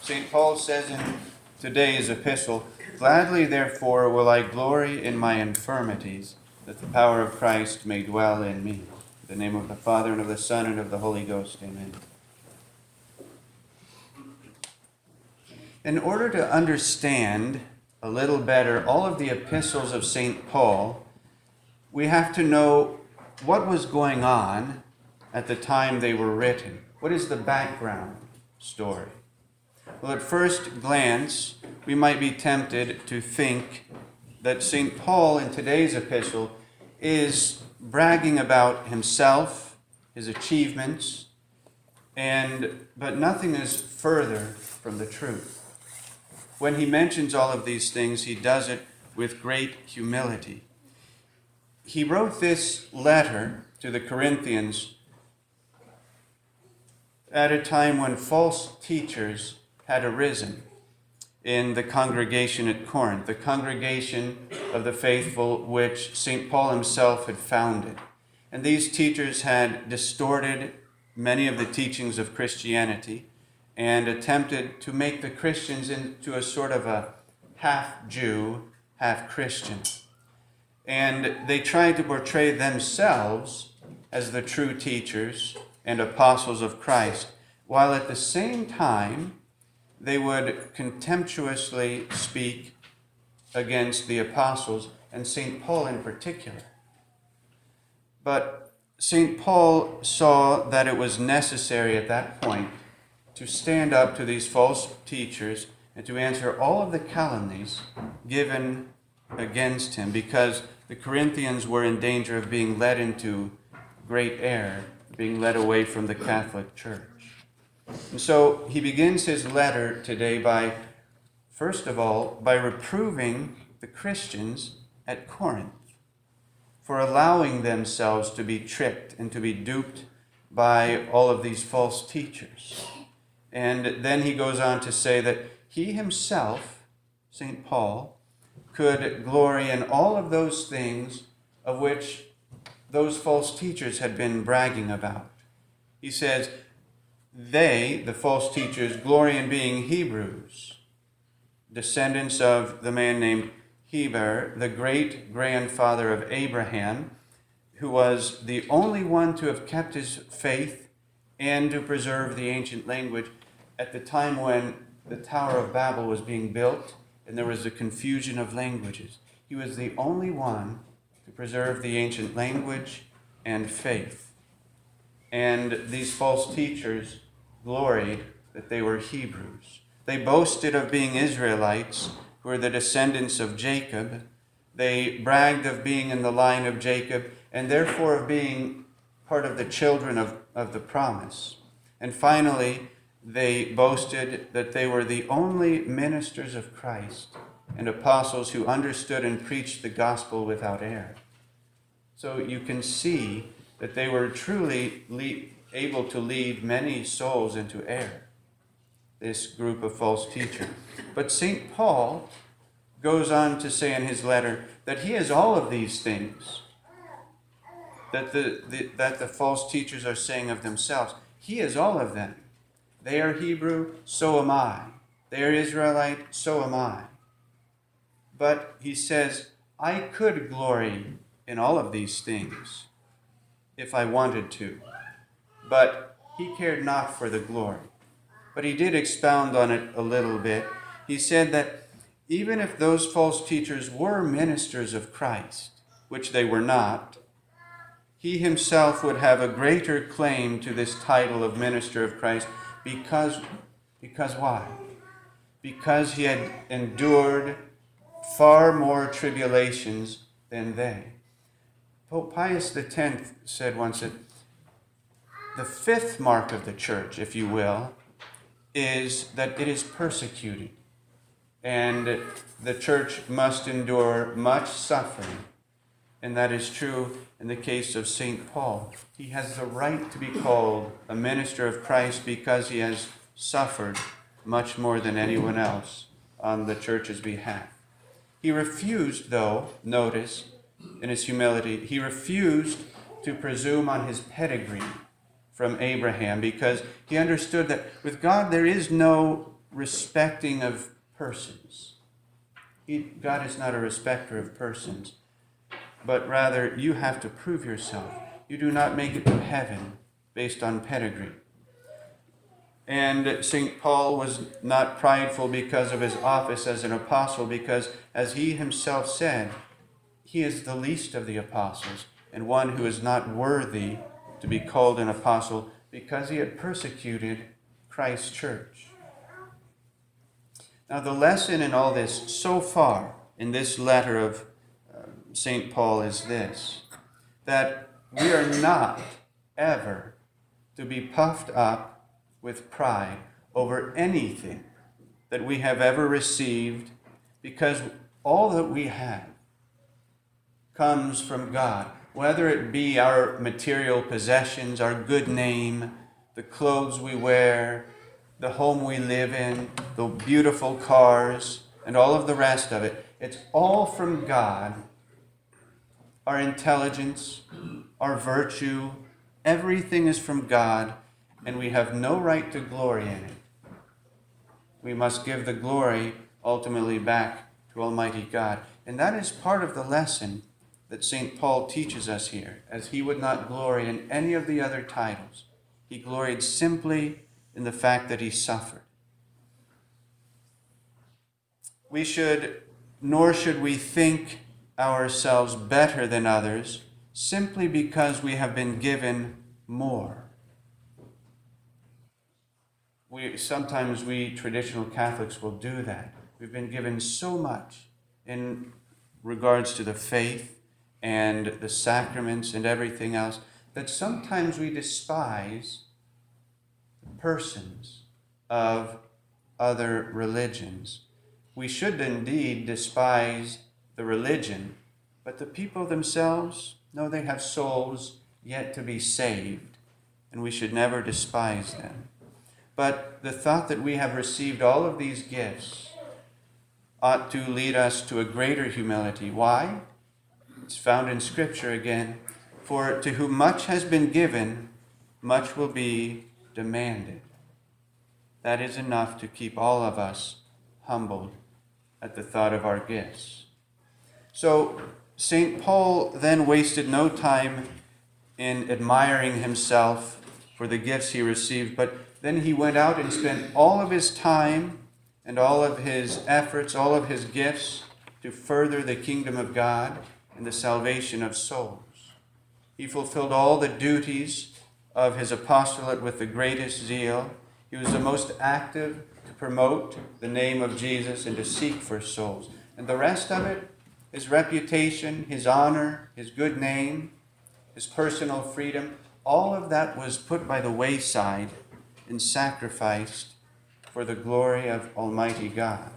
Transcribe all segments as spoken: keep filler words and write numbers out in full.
Saint Paul says in today's epistle, "Gladly therefore will I glory in my infirmities, that the power of Christ may dwell in me." In the name of the Father, and of the Son, and of the Holy Ghost, amen. In order to understand a little better all of the epistles of Saint Paul, we have to know what was going on at the time they were written. What is the background story? Well, at first glance, we might be tempted to think that Saint Paul in today's epistle is bragging about himself, his achievements, and but nothing is further from the truth. When he mentions all of these things, he does it with great humility. He wrote this letter to the Corinthians at a time when false teachers had arisen in the congregation at Corinth, the congregation of the faithful which Saint Paul himself had founded. And these teachers had distorted many of the teachings of Christianity and attempted to make the Christians into a sort of a half-Jew, half-Christian. And they tried to portray themselves as the true teachers and apostles of Christ, while at the same time they would contemptuously speak against the apostles, and Saint Paul in particular. But Saint Paul saw that it was necessary at that point to stand up to these false teachers and to answer all of the calumnies given against him, because the Corinthians were in danger of being led into great error, being led away from the Catholic Church. And so he begins his letter today by, first of all, by reproving the Christians at Corinth for allowing themselves to be tricked and to be duped by all of these false teachers. And then he goes on to say that he himself, Saint Paul, could glory in all of those things of which those false teachers had been bragging about. He says, they, the false teachers, glory in being Hebrews, descendants of the man named Heber, the great-grandfather of Abraham, who was the only one to have kept his faith and to preserve the ancient language at the time when the Tower of Babel was being built and there was a confusion of languages. He was the only one to preserve the ancient language and faith. And these false teachers gloried that they were Hebrews. They boasted of being Israelites, who were the descendants of Jacob. They bragged of being in the line of Jacob, and therefore of being part of the children of, of the promise. And finally, they boasted that they were the only ministers of Christ and apostles who understood and preached the gospel without error. So you can see that they were truly le- able to lead many souls into error, this group of false teachers. But Saint Paul goes on to say in his letter that he is all of these things that the, the, that the false teachers are saying of themselves. He is all of them. They are Hebrew, so am I. They are Israelite, so am I. But he says, I could glory in all of these things if I wanted to. But he cared not for the glory. But he did expound on it a little bit. He said that even if those false teachers were ministers of Christ, which they were not, he himself would have a greater claim to this title of minister of Christ because, because why? Because he had endured far more tribulations than they. Pope Pius the tenth said once that the fifth mark of the church, if you will, is that it is persecuted. And the church must endure much suffering. And that is true in the case of Saint Paul. He has the right to be called a minister of Christ because he has suffered much more than anyone else on the church's behalf. He refused, though, notice, in his humility, he refused to presume on his pedigree from Abraham because he understood that with God there is no respecting of persons. He, God is not a respecter of persons, but rather you have to prove yourself. You do not make it to heaven based on pedigree. And Saint Paul was not prideful because of his office as an apostle, because as he himself said, he is the least of the apostles and one who is not worthy to be called an apostle because he had persecuted Christ's church. Now the lesson in all this so far in this letter of uh, Saint Paul is this, that we are not ever to be puffed up with pride over anything that we have ever received, because all that we have comes from God, whether it be our material possessions, our good name, the clothes we wear, the home we live in, the beautiful cars, and all of the rest of it. It's all from God. Our intelligence, our virtue, everything is from God, and we have no right to glory in it. We must give the glory ultimately back to Almighty God. And that is part of the lesson that Saint Paul teaches us here, as he would not glory in any of the other titles. He gloried simply in the fact that he suffered. We should, nor should we think ourselves better than others simply because we have been given more. We, sometimes we traditional Catholics will do that. We've been given so much in regards to the faith and the sacraments and everything else that sometimes we despise the persons of other religions. We should indeed despise the religion, but the people themselves, no, they have souls yet to be saved, and we should never despise them. But the thought that we have received all of these gifts ought to lead us to a greater humility. Why? It's found in Scripture again. For to whom much has been given, much will be demanded. That is enough to keep all of us humbled at the thought of our gifts. So Saint Paul then wasted no time in admiring himself for the gifts he received, but then he went out and spent all of his time and all of his efforts, all of his gifts to further the kingdom of God and the salvation of souls. He fulfilled all the duties of his apostolate with the greatest zeal. He was the most active to promote the name of Jesus and to seek for souls. And the rest of it, his reputation, his honor, his good name, his personal freedom, all of that was put by the wayside and sacrificed for the glory of Almighty God.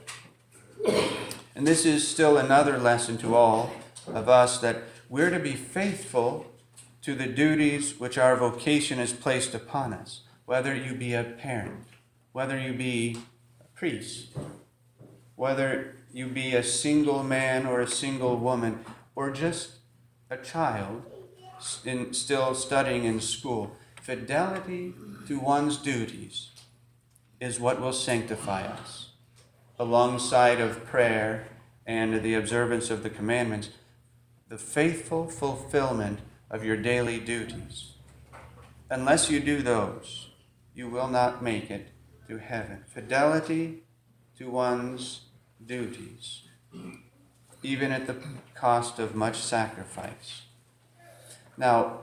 And this is still another lesson to all of us, that we're to be faithful to the duties which our vocation has placed upon us, whether you be a parent, whether you be a priest, whether you be a single man or a single woman, or just a child in, still studying in school. Fidelity to one's duties is what will sanctify us, alongside of prayer and the observance of the commandments, the faithful fulfillment of your daily duties. Unless you do those, you will not make it to heaven. Fidelity to one's duties, even at the cost of much sacrifice. Now,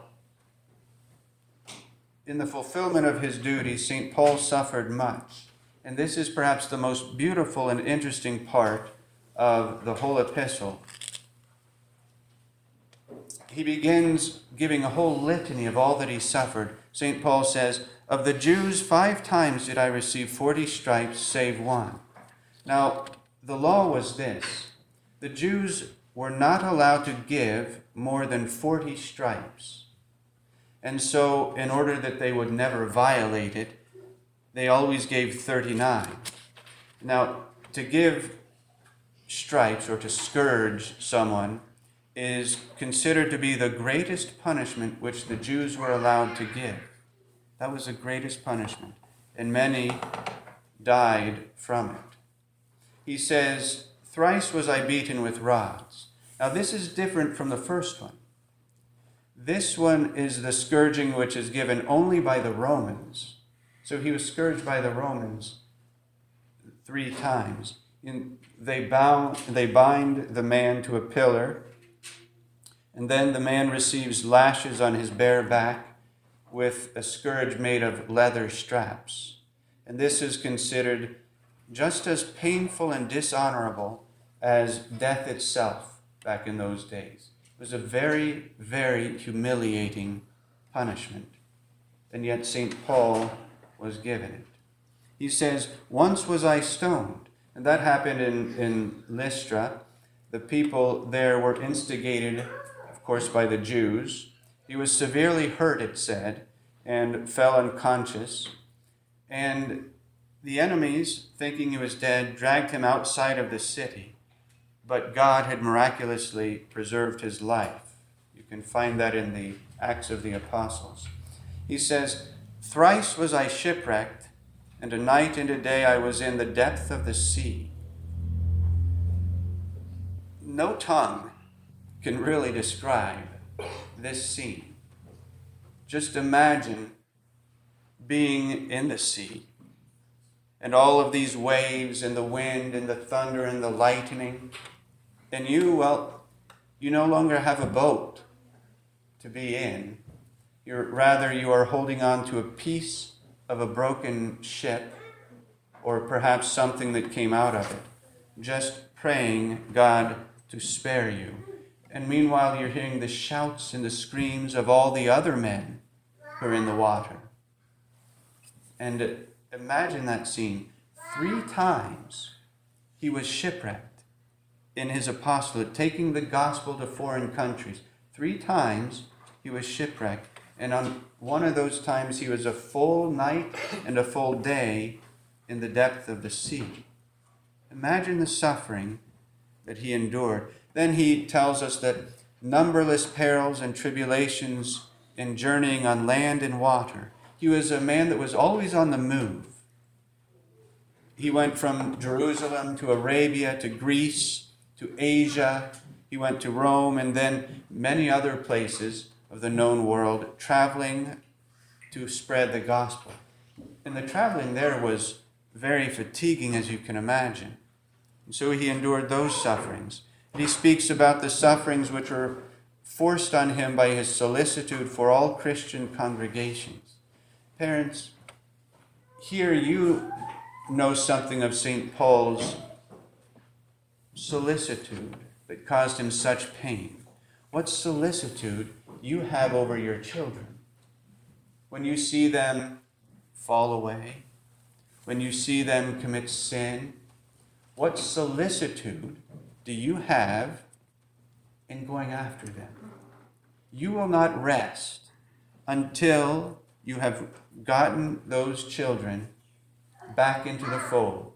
in the fulfillment of his duties, Saint Paul suffered much. And this is perhaps the most beautiful and interesting part of the whole epistle. He begins giving a whole litany of all that he suffered. Saint Paul says, "Of the Jews, five times did I receive forty stripes, save one." Now, the law was this. The Jews were not allowed to give more than forty stripes. And so, in order that they would never violate it, they always gave thirty-nine. Now, to give stripes or to scourge someone is considered to be the greatest punishment which the Jews were allowed to give. That was the greatest punishment. And many died from it. He says, "Thrice was I beaten with rods." Now this is different from the first one. This one is the scourging which is given only by the Romans. So he was scourged by the Romans three times. In, they, bound, they bind the man to a pillar, and then the man receives lashes on his bare back with a scourge made of leather straps. And this is considered just as painful and dishonorable as death itself back in those days. It was a very, very humiliating punishment. And yet Saint Paul was given it. He says, "Once was I stoned." And that happened in, in Lystra. The people there were instigated, of course, by the Jews. He was severely hurt, it said, and fell unconscious. And the enemies, thinking he was dead, dragged him outside of the city. But God had miraculously preserved his life. You can find that in the Acts of the Apostles. He says, "Thrice was I shipwrecked, and a night and a day I was in the depth of the sea." No tongue can really describe this scene. Just imagine being in the sea, and all of these waves and the wind and the thunder and the lightning. And you, well, you no longer have a boat to be in. You're, rather, you are holding on to a piece of a broken ship, or perhaps something that came out of it, just praying God to spare you. And meanwhile, you're hearing the shouts and the screams of all the other men who are in the water. And imagine that scene. Three times he was shipwrecked in his apostolate, taking the gospel to foreign countries. Three times he was shipwrecked. And on one of those times he was a full night and a full day in the depth of the sea. Imagine the suffering that he endured. Then he tells us that numberless perils and tribulations in journeying on land and water. He was a man that was always on the move. He went from Jerusalem to Arabia to Greece to Asia. He went to Rome and then many other places of the known world, traveling to spread the gospel. And the traveling there was very fatiguing, as you can imagine. And so he endured those sufferings. And he speaks about the sufferings which were forced on him by his solicitude for all Christian congregations. Parents, here you know something of Saint Paul's solicitude that caused him such pain. What solicitude you have over your children. When you see them fall away, when you see them commit sin, what solicitude do you have in going after them? You will not rest until you have gotten those children back into the fold.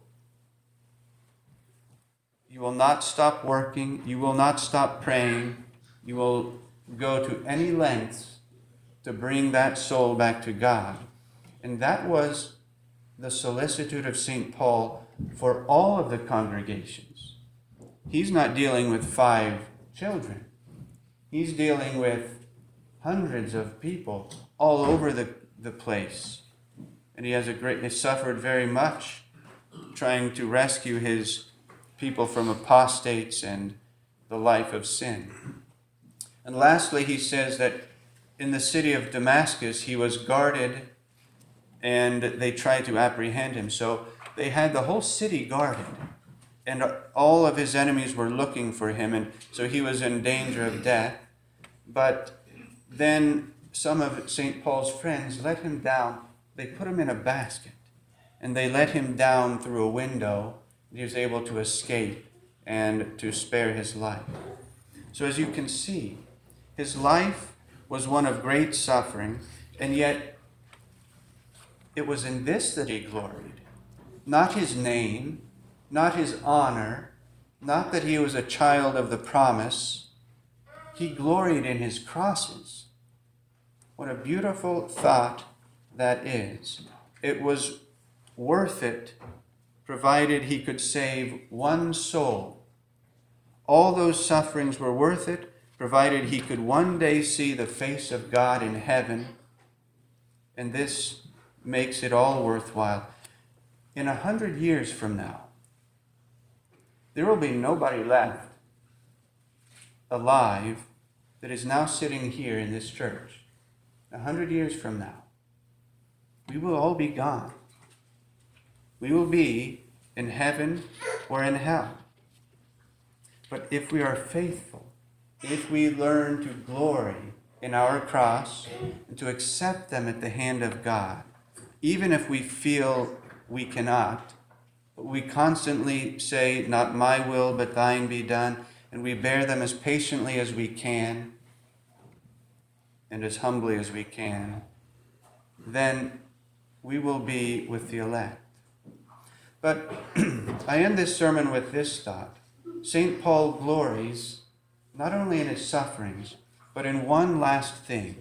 You will not stop working. You will not stop praying. You will go to any lengths to bring that soul back to God. And that was the solicitude of Saint Paul for all of the congregations. He's not dealing with five children. He's dealing with hundreds of people all over the, the place. And he has a great, he suffered very much trying to rescue his people from apostates and the life of sin. And lastly, he says that in the city of Damascus, he was guarded and they tried to apprehend him. So they had the whole city guarded, and all of his enemies were looking for him, and so he was in danger of death. But then some of Saint Paul's friends let him down. They put him in a basket, and they let him down through a window. He was able to escape and to spare his life. So as you can see, his life was one of great suffering, and yet it was in this that he gloried. Not his name, not his honor, not that he was a child of the promise. He gloried in his crosses. What a beautiful thought that is. It was worth it, provided he could save one soul. All those sufferings were worth it, provided he could one day see the face of God in heaven. And this makes it all worthwhile. In a hundred years from now, there will be nobody left alive that is now sitting here in this church. A hundred years from now, we will all be gone. We will be in heaven or in hell. But if we are faithful, if we learn to glory in our cross and to accept them at the hand of God, even if we feel we cannot, we constantly say, not my will, but thine be done, and we bear them as patiently as we can and as humbly as we can, then we will be with the elect. But I end this sermon with this thought. Saint Paul glories not only in his sufferings, but in one last thing.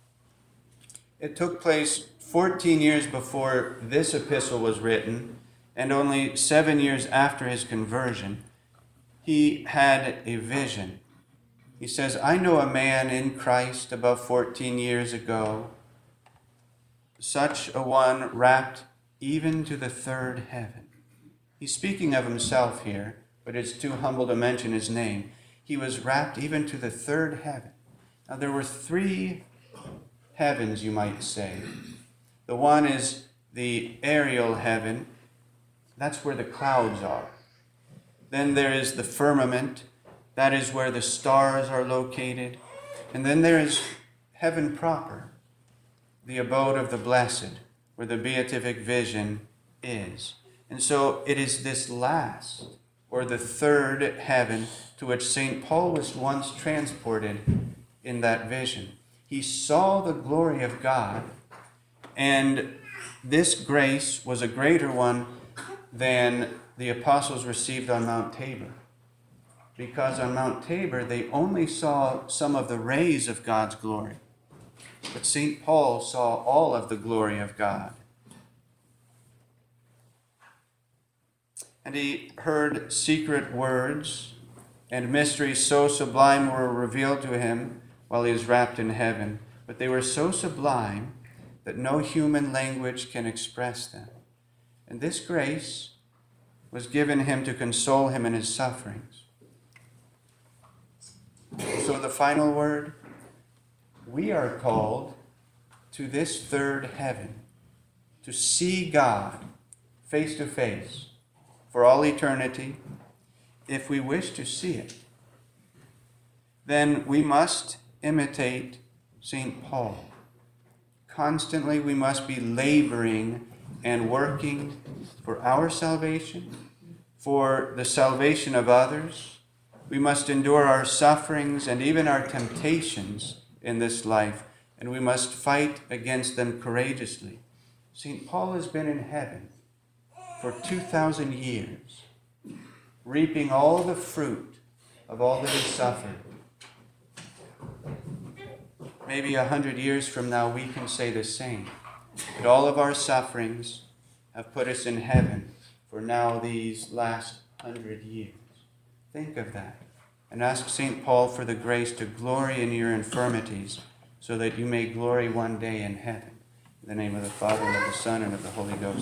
It took place fourteen years before this epistle was written, and only seven years after his conversion. He had a vision. He says, I know a man in Christ above fourteen years ago, such a one wrapped even to the third heaven. He's speaking of himself here, but it's too humble to mention his name. He was wrapped even to the third heaven. Now there were three heavens, you might say. The one is the aerial heaven. That's where the clouds are. Then there is the firmament. That is where the stars are located. And then there is heaven proper, the abode of the blessed, where the beatific vision is. And so it is this last, or the third heaven, to which Saint Paul was once transported in that vision. He saw the glory of God, and this grace was a greater one than the apostles received on Mount Tabor. Because on Mount Tabor, they only saw some of the rays of God's glory. But Saint Paul saw all of the glory of God. And he heard secret words, and mysteries so sublime were revealed to him while he was wrapped in heaven. But they were so sublime that no human language can express them. And this grace was given him to console him in his sufferings. So the final word, we are called to this third heaven, to see God face to face for all eternity. If we wish to see it, then we must imitate Saint Paul. Constantly we must be laboring and working for our salvation, for the salvation of others. We must endure our sufferings and even our temptations in this life, and we must fight against them courageously. Saint Paul has been in heaven for two thousand years, reaping all the fruit of all that he suffered. Maybe a hundred years from now we can say the same, that all of our sufferings have put us in heaven for now these last hundred years. Think of that, and ask Saint Paul for the grace to glory in your infirmities, so that you may glory one day in heaven. In the name of the Father, and of the Son, and of the Holy Ghost.